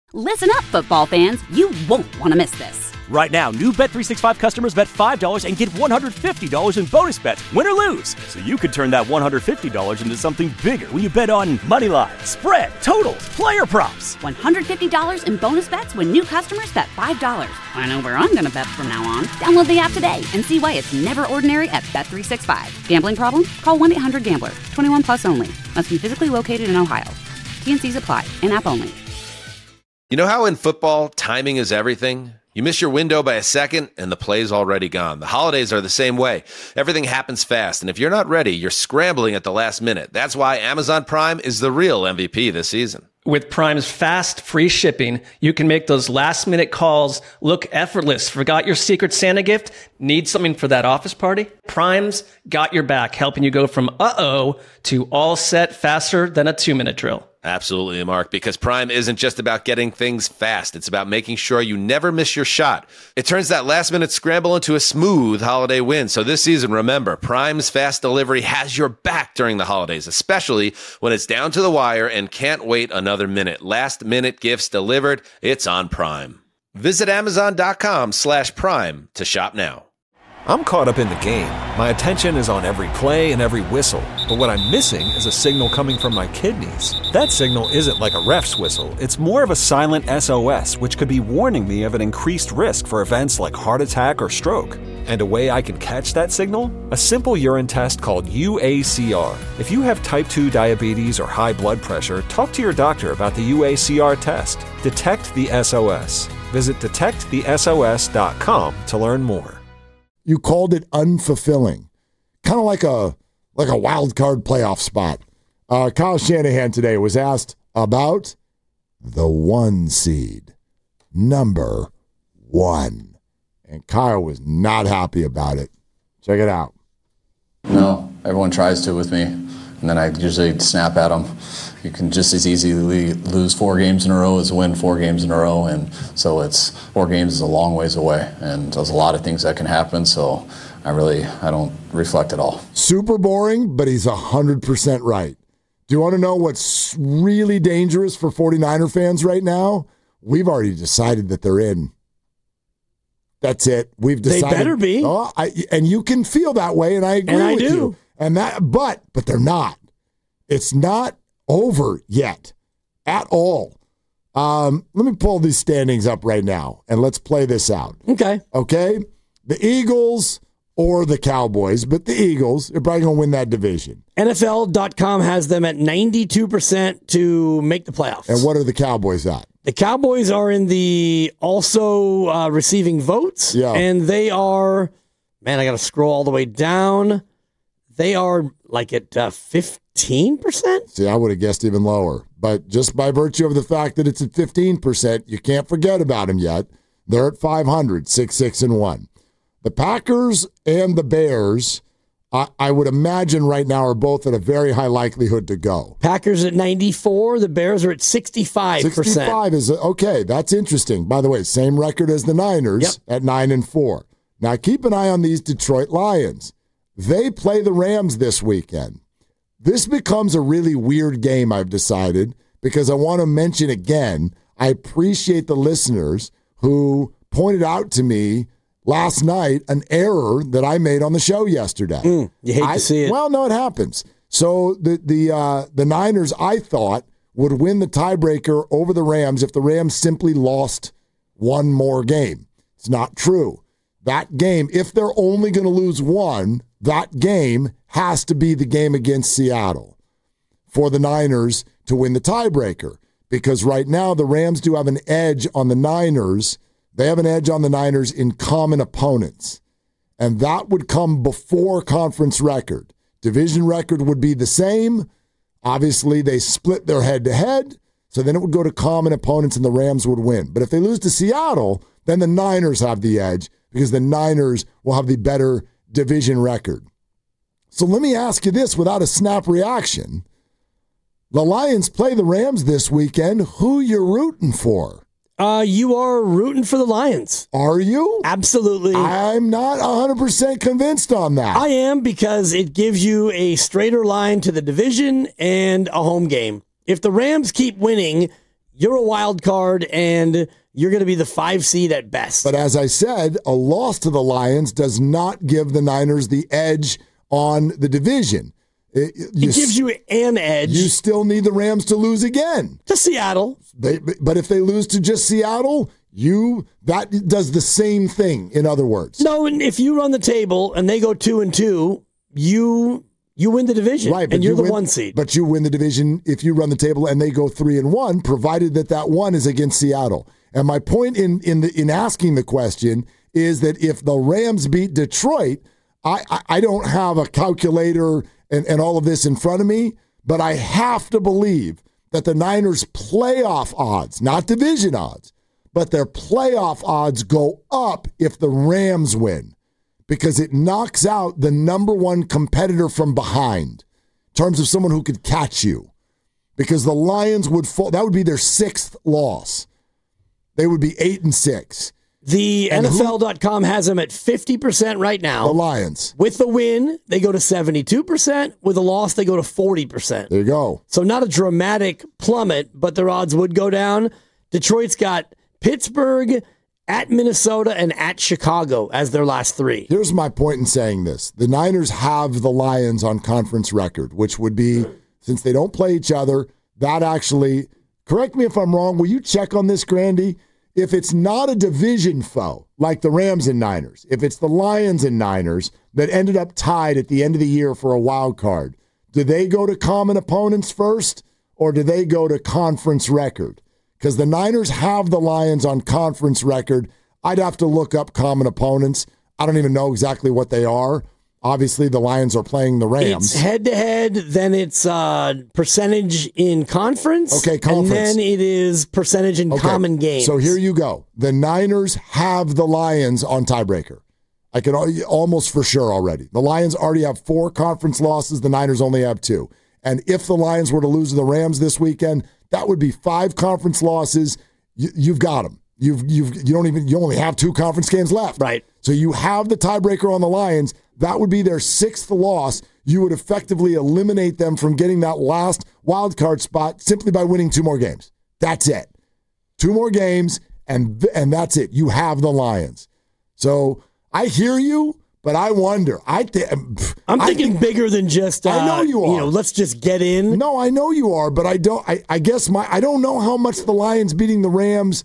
Listen up, football fans. You won't want to miss this. Right now, new Bet365 customers bet $5 and get $150 in bonus bets, win or lose. So you could turn that $150 into something bigger when you bet on money line, spread, totals, player props. $150 in bonus bets when new customers bet $5. I know where I'm going to bet from now on. Download the app today and see why it's never ordinary at Bet365. Gambling problem? Call 1-800-GAMBLER. 21 plus only. Must be physically located in Ohio. T&Cs apply. In-app only. You know how in football, timing is everything? You miss your window by a second, and the play's already gone. The holidays are the same way. Everything happens fast, and if you're not ready, you're scrambling at the last minute. That's why Amazon Prime is the real MVP this season. With Prime's fast, free shipping, you can make those last-minute calls look effortless. Forgot your Secret Santa gift? Need something for that office party? Prime's got your back, helping you go from uh-oh to all set faster than a 2-minute drill. Absolutely, Mark, because Prime isn't just about getting things fast. It's about making sure you never miss your shot. It turns that last-minute scramble into a smooth holiday win. So this season, remember, Prime's fast delivery has your back during the holidays, especially when it's down to the wire and can't wait another minute. Last-minute gifts delivered, it's on Prime. Visit Amazon.com/Prime to shop now. I'm caught up in the game. My attention is on every play and every whistle. But what I'm missing is a signal coming from my kidneys. That signal isn't like a ref's whistle. It's more of a silent SOS, which could be warning me of an increased risk for events like heart attack or stroke. And a way I can catch that signal? A simple urine test called UACR. If you have type 2 diabetes or high blood pressure, talk to your doctor about the UACR test. Detect the SOS. Visit detectthesos.com to learn more. You called it unfulfilling, kind of like a wild card playoff spot. Kyle Shanahan today was asked about the 1 seed, number 1, and Kyle was not happy about it. Check it out. No, everyone tries to with me, and then I usually snap at them. You can just as easily lose 4 games in a row as win 4 games in a row, and so it's 4 games is a long ways away, and there's a lot of things that can happen, so I don't reflect at all. Super boring, but he's 100% right. Do you want to know what's really dangerous for 49er fans right now? We've already decided that they're in. That's it. We've decided. They better be. Oh, and you can feel that way, and I agree with you. And but they're not. It's not over yet at all. Let me pull these standings up right now, and let's play this out. Okay. The Eagles or the Cowboys, but the Eagles are probably going to win that division. NFL.com has them at 92% to make the playoffs. And what are the Cowboys at? The Cowboys are in the also receiving votes, and they are, I got to scroll all the way down. They are like at 15%? See, I would have guessed even lower. But just by virtue of the fact that it's at 15%, you can't forget about them yet. They're at 500, 6-6-1. The Packers and the Bears, I would imagine right now, are both at a very high likelihood to go. Packers at 94, the Bears are at 65%. 65 is, okay, that's interesting. By the way, same record as the Niners at 9-4. Now keep an eye on these Detroit Lions. They play the Rams this weekend. This becomes a really weird game, I've decided, because I want to mention again, I appreciate the listeners who pointed out to me last night an error that I made on the show yesterday. You hate to see it. Well, no, it happens. So the Niners, I thought, would win the tiebreaker over the Rams if the Rams simply lost one more game. It's not true. That game, if they're only going to lose one, that game has to be the game against Seattle for the Niners to win the tiebreaker. Because right now the Rams do have an edge on the Niners. They have an edge on the Niners in common opponents. And that would come before conference record. Division record would be the same. Obviously, they split their head-to-head. So then it would go to common opponents and the Rams would win. But if they lose to Seattle, then the Niners have the edge because the Niners will have the better division record. So let me ask you this without a snap reaction. The Lions play the Rams this weekend. Who you rooting for? You are rooting for the Lions. Are you? Absolutely. I'm not 100% convinced on that. I am, because it gives you a straighter line to the division and a home game. If the Rams keep winning, you're a wild card and you're going to be the 5 seed at best. But as I said, a loss to the Lions does not give the Niners the edge on the division. It gives you an edge. You still need the Rams to lose again. To Seattle. But if they lose to just Seattle, that does the same thing, in other words. No, and if you run the table and they go 2-2, you win the division, right? And you're the 1 seed. But you win the division if you run the table and they go 3-1, provided that one is against Seattle. And my point in asking the question is that if the Rams beat Detroit, I don't have a calculator and all of this in front of me, but I have to believe that the Niners' playoff odds, not division odds, but their playoff odds go up if the Rams win, because it knocks out the number one competitor from behind in terms of someone who could catch you. Because the Lions would fall, that would be their 6th loss. They would be 8-6. The NFL.com has them at 50% right now. The Lions. With the win, they go to 72%. With a loss, they go to 40%. There you go. So not a dramatic plummet, but their odds would go down. Detroit's got Pittsburgh, at Minnesota, and at Chicago as their last 3. Here's my point in saying this. The Niners have the Lions on conference record, which would be, since they don't play each other, that actually, correct me if I'm wrong, will you check on this, Grandy? If it's not a division foe, like the Rams and Niners, if it's the Lions and Niners that ended up tied at the end of the year for a wild card, do they go to common opponents first, or do they go to conference record? Because the Niners have the Lions on conference record. I'd have to look up common opponents. I don't even know exactly what they are. Obviously, the Lions are playing the Rams. It's head-to-head, then it's percentage in conference. Okay, conference. And then it is percentage in common games. So here you go. The Niners have the Lions on tiebreaker. I can almost for sure already. The Lions already have 4 conference losses. The Niners only have 2. And if the Lions were to lose to the Rams this weekend, that would be 5 conference losses. You've got them. You only have 2 conference games left. Right. So you have the tiebreaker on the Lions. That would be their 6th loss. You would effectively eliminate them from getting that last wild card spot simply by winning 2 more games. That's it. 2 more games, and that's it. You have the Lions. So I hear you, but I wonder. I'm thinking bigger than just. I know you are. Let's just get in. No, I know you are, but I don't. I guess I don't know how much the Lions beating the Rams.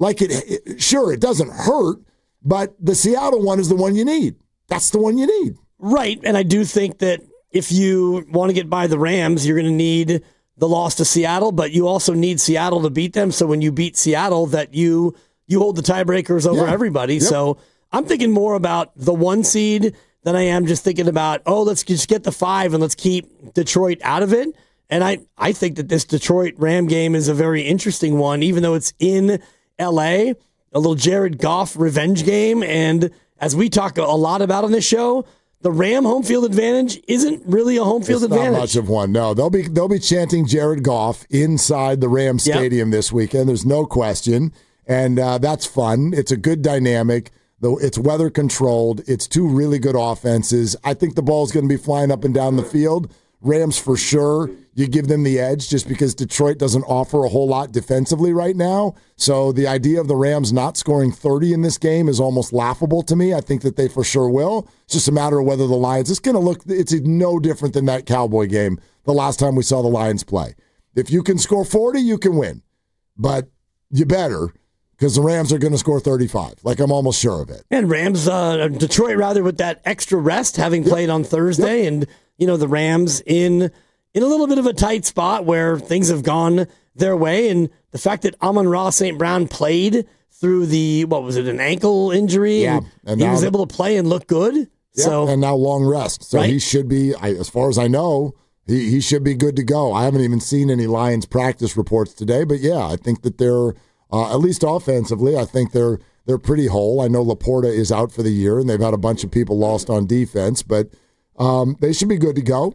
Sure, it doesn't hurt, but the Seattle one is the one you need. That's the one you need. Right, and I do think that if you want to get by the Rams, you're going to need the loss to Seattle, but you also need Seattle to beat them. So when you beat Seattle, that you hold the tiebreakers over everybody. Yep. So I'm thinking more about the 1 seed than I am just thinking about, let's just get the 5 and let's keep Detroit out of it. And I think that this Detroit-Ram game is a very interesting one, even though it's in L.A., a little Jared Goff revenge game. And as we talk a lot about on this show, the Ram home field advantage isn't really a home field advantage. Not much of one. No, they'll be chanting Jared Goff inside the Ram Stadium this weekend. There's no question, and that's fun. It's a good dynamic. Though it's weather controlled. It's 2 really good offenses. I think the ball's going to be flying up and down the field. Rams for sure. You give them the edge just because Detroit doesn't offer a whole lot defensively right now. So the idea of the Rams not scoring 30 in this game is almost laughable to me. I think that they for sure will. It's just a matter of whether the Lions, it's no different than that Cowboy game the last time we saw the Lions play. If you can score 40, you can win. But you better, because the Rams are going to score 35. I'm almost sure of it. And Detroit rather with that extra rest, having played on Thursday, and the Rams in a little bit of a tight spot where things have gone their way. And the fact that Amon-Ra St. Brown played through an ankle injury, and he was able to play and look good. Yeah, and now long rest. So he should be, as far as I know, he should be good to go. I haven't even seen any Lions practice reports today, but I think that they're, at least offensively, I think they're pretty whole. I know Laporta is out for the year, and they've had a bunch of people lost on defense, but they should be good to go.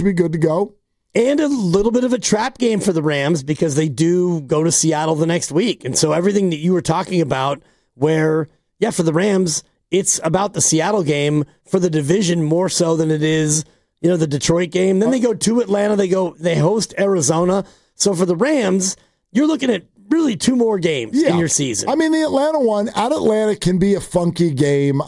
And a little bit of a trap game for the Rams because they do go to Seattle the next week. And so everything that you were talking about where, for the Rams, it's about the Seattle game for the division more so than it is, the Detroit game. Then they go to Atlanta. They host Arizona. So for the Rams, you're looking at really 2 more games in your season. I mean, the Atlanta one at Atlanta can be a funky game.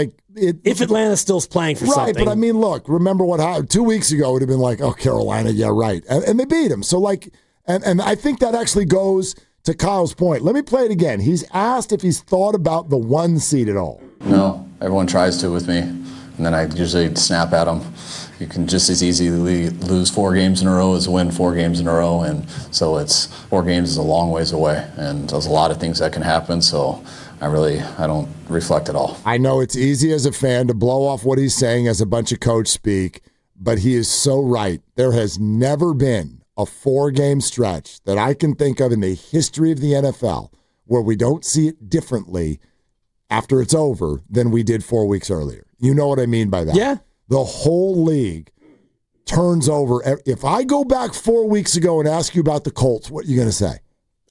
If Atlanta still's playing for something. Right, but I mean, look, remember what happened 2 weeks ago? It would have been like, oh, Carolina, yeah, right. And they beat them. So, and I think that actually goes to Kyle's point. Let me play it again. He's asked if he's thought about the 1 seed at all. No, everyone tries to with me, and then I usually snap at them. You can just as easily lose 4 games in a row as win 4 games in a row, and so 4 games is a long ways away, and there's a lot of things that can happen, so I don't reflect at all. I know it's easy as a fan to blow off what he's saying as a bunch of coach speak, but he is so right. There has never been a 4-game stretch that I can think of in the history of the NFL where we don't see it differently after it's over than we did 4 weeks earlier. You know what I mean by that? Yeah. The whole league turns over. If I go back 4 weeks ago and ask you about the Colts, what are you going to say?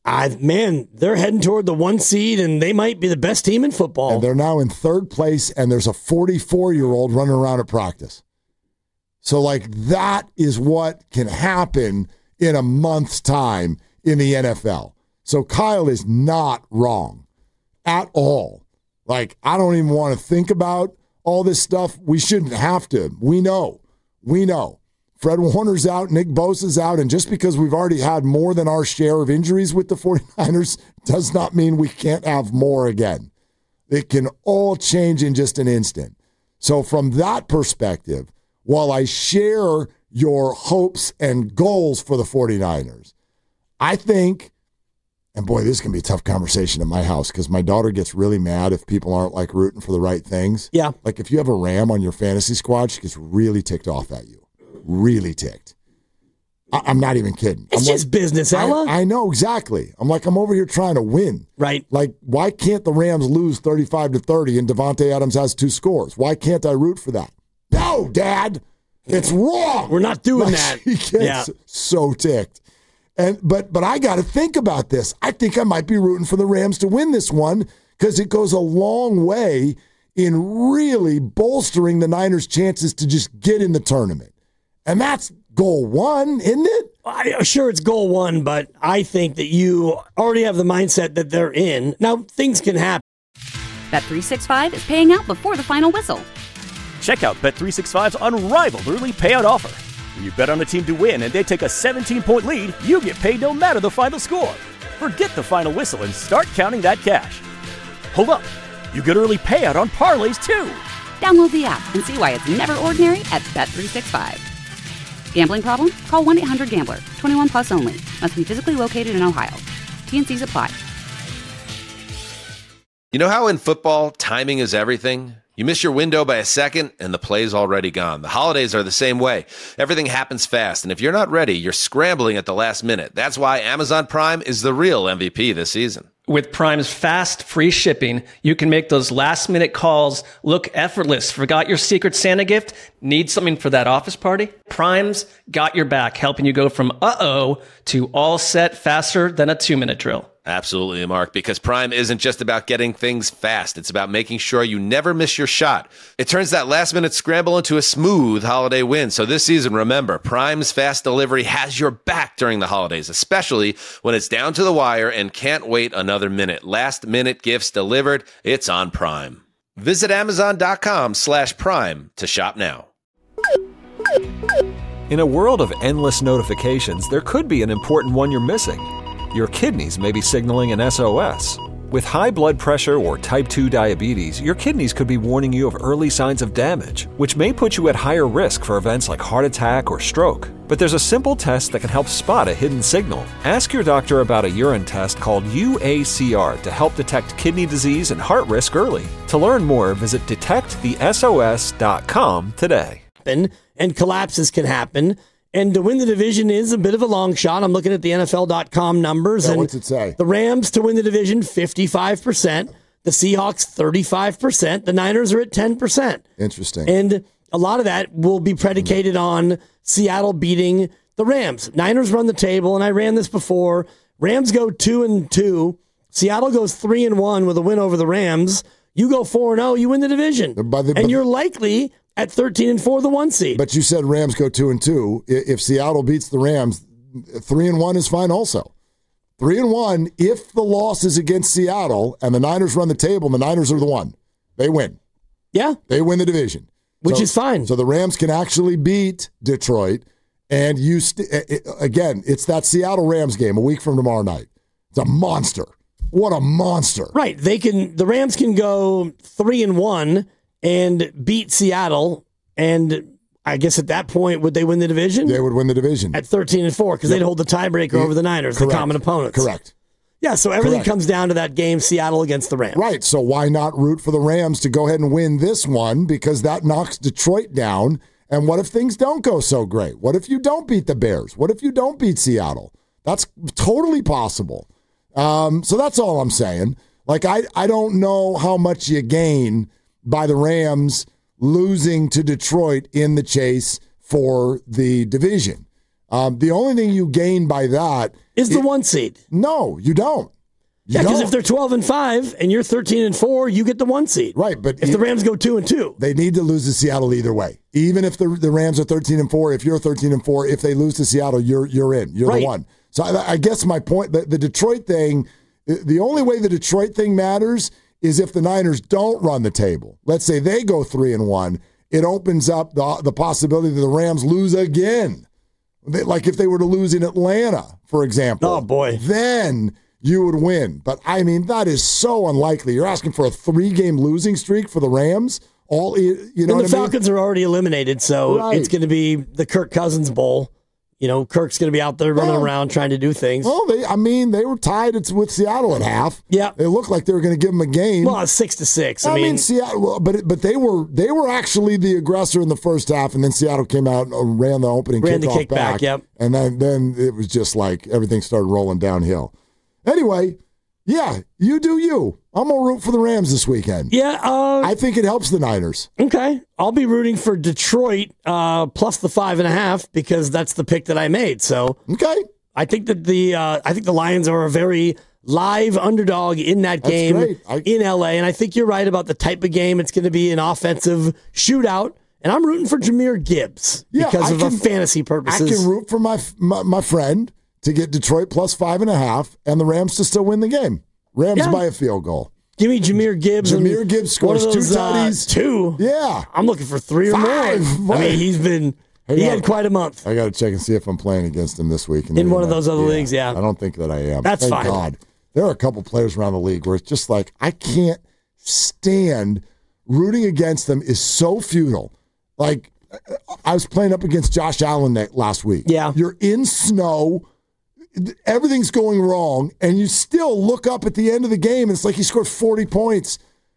They're heading toward the 1 seed, and they might be the best team in football. And they're now in 3rd place, and there's a 44-year-old running around at practice. So, that is what can happen in a month's time in the NFL. So, Kyle is not wrong at all. I don't even want to think about all this stuff. We shouldn't have to. We know. Fred Warner's out, Nick Bosa's out, and just because we've already had more than our share of injuries with the 49ers does not mean we can't have more again. It can all change in just an instant. So from that perspective, while I share your hopes and goals for the 49ers, I think, and boy, this can be a tough conversation at my house because my daughter gets really mad if people aren't rooting for the right things. Yeah. If you have a Ram on your fantasy squad, she gets really ticked off at you. Really ticked. I'm not even kidding. It's just business, Ella. I know, exactly. I'm over here trying to win. Right. Why can't the Rams lose 35-30 and Devontae Adams has 2 scores? Why can't I root for that? No, Dad. It's wrong. We're not doing that. She gets so ticked. But I got to think about this. I think I might be rooting for the Rams to win this one because it goes a long way in really bolstering the Niners' chances to just get in the tournament. And that's goal 1, isn't it? Sure, it's goal 1, but I think that you already have the mindset that they're in. Now, things can happen. Bet365 is paying out before the final whistle. Check out Bet365's unrivaled early payout offer. When you bet on a team to win and they take a 17-point lead, you get paid no matter the final score. Forget the final whistle and start counting that cash. Hold up. You get early payout on parlays, too. Download the app and see why it's never ordinary at Bet365. Gambling problem? Call 1-800-GAMBLER. 21 plus only. Must be physically located in Ohio. T&Cs apply. You know how in football, timing is everything? You miss your window by a second, and the play's already gone. The holidays are the same way. Everything happens fast, and if you're not ready, you're scrambling at the last minute. That's why Amazon Prime is the real MVP this season. With Prime's fast, free shipping, you can make those last-minute calls look effortless. Forgot your Secret Santa gift? Need something for that office party? Prime's got your back, helping you go from uh-oh to all set faster than a 2-minute drill. Absolutely, Mark, because Prime isn't just about getting things fast. It's about making sure you never miss your shot. It turns that last-minute scramble into a smooth holiday win. So this season, remember, Prime's fast delivery has your back during the holidays, especially when it's down to the wire and can't wait another minute. Last-minute gifts delivered. It's on Prime. Visit Amazon.com/Prime to shop now. In a world of endless notifications, there could be an important one you're missing. Your kidneys may be signaling an SOS. With high blood pressure or type 2 diabetes, your kidneys could be warning you of early signs of damage, which may put you at higher risk for events like heart attack or stroke. But there's a simple test that can help spot a hidden signal. Ask your doctor about a urine test called UACR to help detect kidney disease and heart risk early. To learn more, visit detectthesos.com today. And collapses can happen. And to win the division is a bit of a long shot. I'm looking at the NFL.com numbers. Yeah, and what's it say? The Rams to win the division, 55%. The Seahawks, 35%. The Niners are at 10%. Interesting. And a lot of that will be predicated on Seattle beating the Rams. Niners run the table, and I ran this before. Rams go 2-2. Seattle goes 3-1 with a win over the Rams. You go 4-0, you win the division. And you're likely at 13-4, the 1 seed. But you said Rams go 2-2. If Seattle beats the Rams, 3-1 is fine also. 3-1. If the loss is against Seattle and the Niners run the table, and the Niners are the one, they win. Yeah. They win the division. Which is fine. So the Rams can actually beat Detroit. And again, it's that Seattle Rams game a week from tomorrow night. It's a monster. What a monster. Right. The Rams can go 3-1 and beat Seattle, and I guess at that point, would they win the division? They would win the division. At 13-4, because they'd hold the tiebreaker over the Niners, the common opponents. Correct. Yeah, so everything comes down to that game, Seattle against the Rams. Right, so why not root for the Rams to go ahead and win this one, because that knocks Detroit down. And what if things don't go so great? What if you don't beat the Bears? What if you don't beat Seattle? That's totally possible. So that's all I'm saying. Like, I don't know how much you gain by the Rams losing to Detroit in the chase for the division. The only thing you gain by that is the 1 seed. No, you don't. Yeah, because if they're 12-5 and you're 13-4, you get the 1 seed. Right, but if the Rams go 2-2, they need to lose to Seattle either way. Even if the Rams are 13-4, if you're 13-4, if they lose to Seattle, you're in. You're the one. So I guess my point, the Detroit thing, the only way the Detroit thing matters is if the Niners don't run the table. Let's say they go 3-1, it opens up the possibility that the Rams lose again. Like if they were to lose in Atlanta, for example. Oh, boy. Then you would win. But, I mean, that is so unlikely. You're asking for a 3-game losing streak for the Rams? The Falcons are already eliminated, so it's going to be the Kirk Cousins Bowl. Kirk's going to be out there running around trying to do things. Well, they were tied with Seattle at half. Yeah, it looked like they were going to give them a game. Well, 6-6. I mean, Seattle, but they were actually the aggressor in the first half, and then Seattle came out and ran the opening kickoff back. Yep. And then it was just like everything started rolling downhill. Anyway, yeah, you do you. I'm going to root for the Rams this weekend. Yeah. I think it helps the Niners. Okay. I'll be rooting for Detroit plus the 5.5 because that's the pick that I made. So okay. I think that the Lions are a very live underdog in that game in LA. And I think you're right about the type of game. It's going to be an offensive shootout. And I'm rooting for Jahmyr Gibbs because of fantasy purposes. I can root for my friend to get Detroit plus 5.5 and the Rams to still win the game. Rams by a field goal. Give me Jahmyr Gibbs. Jahmyr Gibbs scores 2 tutties. 2. Yeah. I'm looking for 3 or 5. more. I mean, he had quite a month. I got to check and see if I'm playing against him this week. In one of those other leagues, yeah. I don't think that I am. That's Thank fine. God. There are a couple players around the league where it's just like, I can't stand rooting against them is so futile. Like, I was playing up against Josh Allen last week. Yeah. You're in snow. Everything's going wrong, and you still look up at the end of the game, and it's like he scored 40 points.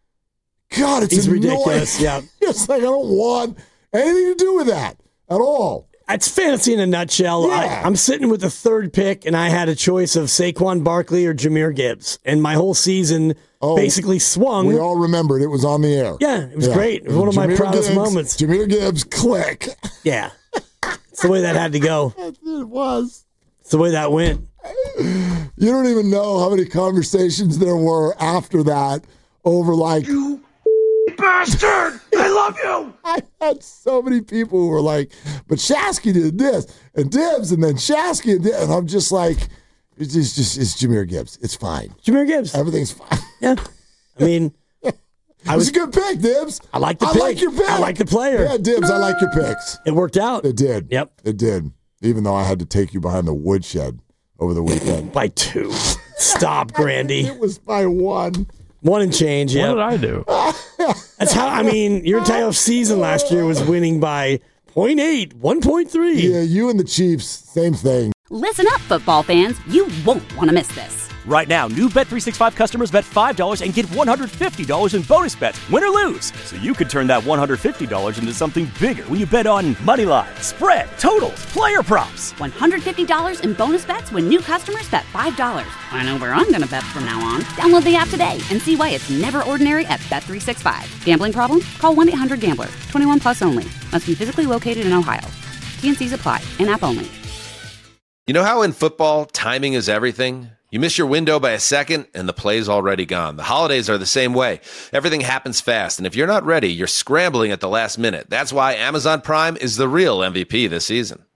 God, it's ridiculous. Yeah. It's like I don't want anything to do with that at all. It's fantasy in a nutshell. Yeah. I'm sitting with the 3rd pick, and I had a choice of Saquon Barkley or Jahmyr Gibbs, and my whole season basically swung. We all rememred it was on the air. Yeah, it was great. It was one of my proudest moments. Jahmyr Gibbs, click. Yeah. It's the way that had to go. It was. It's the way that went. You don't even know how many conversations there were after that over like, you bastard! I love you! I had so many people who were like, but Shasky did this, and Dibs, and then Shasky, and I'm just like, it's Jahmyr Gibbs. It's fine. Jahmyr Gibbs. Everything's fine. Yeah. I mean, it was a good pick, Dibs. I like the pick. I like your pick. I like the player. Yeah, Dibs, I like your picks. It worked out. It did. Yep. It did. Even though I had to take you behind the woodshed over the weekend. By 2. Stop, Grandy. It was by 1. 1 and change, yeah. What did I do? That's how, I mean, your entire season last year was winning by 0.8, 1.3. Yeah, you and the Chiefs, same thing. Listen up, football fans. You won't want to miss this. Right now, new Bet365 customers bet $5 and get $150 in bonus bets, win or lose. So you could turn that $150 into something bigger when you bet on moneyline, spread, totals, player props. $150 in bonus bets when new customers bet $5. I know where I'm going to bet from now on. Download the app today and see why it's never ordinary at Bet365. Gambling problem? Call 1-800-GAMBLER. 21 plus only. Must be physically located in Ohio. T&Cs apply. In-app only. You know how in football, timing is everything? You miss your window by a second, and the play's already gone. The holidays are the same way. Everything happens fast, and if you're not ready, you're scrambling at the last minute. That's why Amazon Prime is the real MVP this season.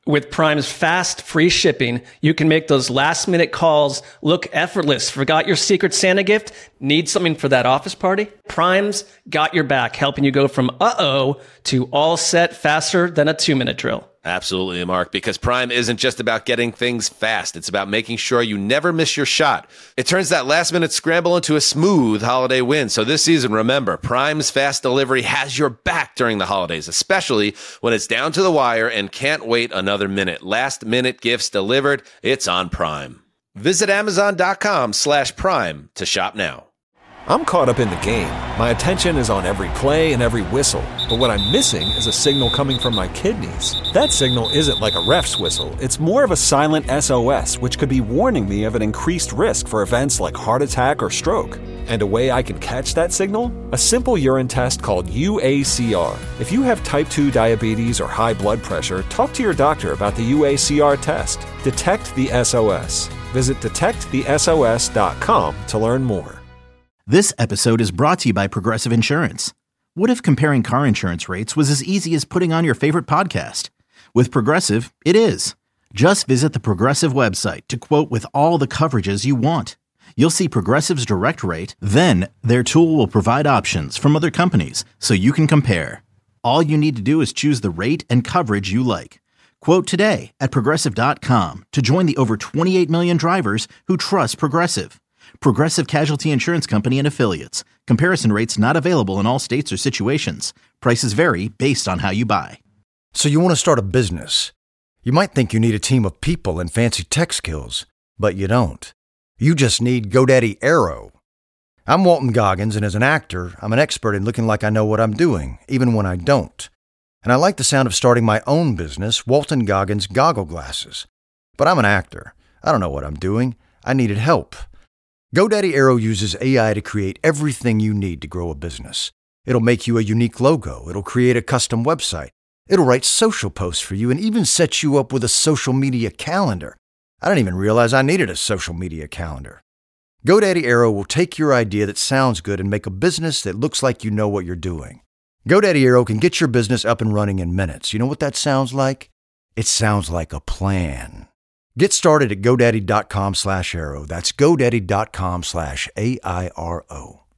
With Prime's fast, free shipping, you can make those last-minute calls look effortless. Forgot your Secret Santa gift? Need something for that office party? Prime's got your back, helping you go from uh-oh to all set faster than a 2-minute drill. Absolutely, Mark, because Prime isn't just about getting things fast. It's about making sure you never miss your shot. It turns that last-minute scramble into a smooth holiday win. So this season, remember, Prime's fast delivery has your back during the holidays, especially when it's down to the wire and can't wait another minute. Last-minute gifts delivered, it's on Prime. Visit Amazon.com/Prime to shop now. I'm caught up in the game. My attention is on every play and every whistle. But what I'm missing is a signal coming from my kidneys. That signal isn't like a ref's whistle. It's more of a silent SOS, which could be warning me of an increased risk for events like heart attack or stroke. And a way I can catch that signal? A simple urine test called UACR. If you have type 2 diabetes or high blood pressure, talk to your doctor about the UACR test. Detect the SOS. Visit detectthesos.com to learn more. This episode is brought to you by Progressive Insurance. What if comparing car insurance rates was as easy as putting on your favorite podcast? With Progressive, it is. Just visit the Progressive website to quote with all the coverages you want. You'll see Progressive's direct rate, then their tool will provide options from other companies so you can compare. All you need to do is choose the rate and coverage you like. Quote today at Progressive.com to join the over 28 million drivers who trust Progressive. Progressive Casualty Insurance Company and Affiliates. Comparison rates not available in all states or situations. Prices vary based on how you buy. So you want to start a business. You might think you need a team of people and fancy tech skills, but you don't. You just need GoDaddy Aero. I'm Walton Goggins, and as an actor, I'm an expert in looking like I know what I'm doing, even when I don't. And I like the sound of starting my own business, Walton Goggins Goggle Glasses. But I'm an actor. I don't know what I'm doing. I needed help. GoDaddy Aero uses AI to create everything you need to grow a business. It'll make you a unique logo. It'll create a custom website. It'll write social posts for you and even set you up with a social media calendar. I didn't even realize I needed a social media calendar. GoDaddy Aero will take your idea that sounds good and make a business that looks like you know what you're doing. GoDaddy Aero can get your business up and running in minutes. You know what that sounds like? It sounds like a plan. Get started at GoDaddy.com/Aero. That's GoDaddy.com/AIRO.